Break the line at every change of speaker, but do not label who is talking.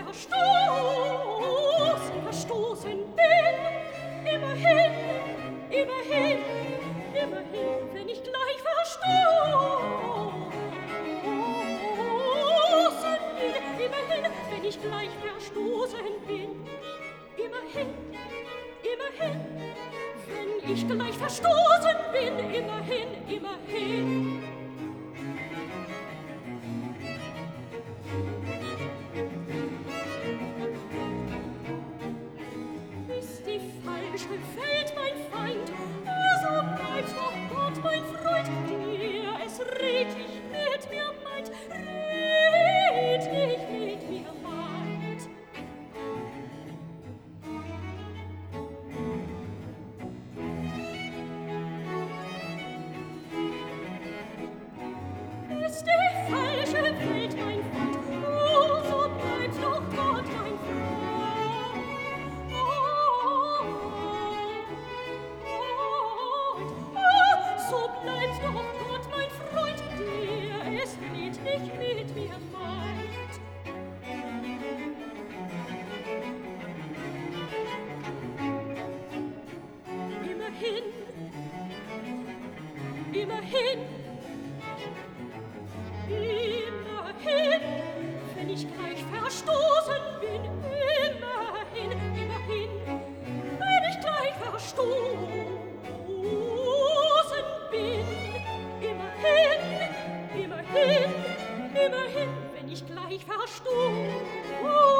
verstoßen bin, immerhin, immerhin, immerhin, wenn ich gleich verstoßen bin, immerhin, wenn ich gleich verstoßen bin, immerhin, immerhin, wenn ich gleich verstoßen bin, immerhin, immerhin. Ist die falsche Welt mein Feind, so bleibt doch Gott mein Freund, der es redlich mit mir meint, redlich mit mir meint. Ist die falsche Welt mein Feind, so bleibt doch Gott mein Freund. So bleibt doch Gott mein Freund, der es redlich mit mir meint. Immerhin, immerhin, immerhin, wenn ich gleich verstoßen bin, immerhin, immerhin, wenn ich gleich verstoßen bin, immerhin, immerhin, immerhin, wenn ich gleich verstoßen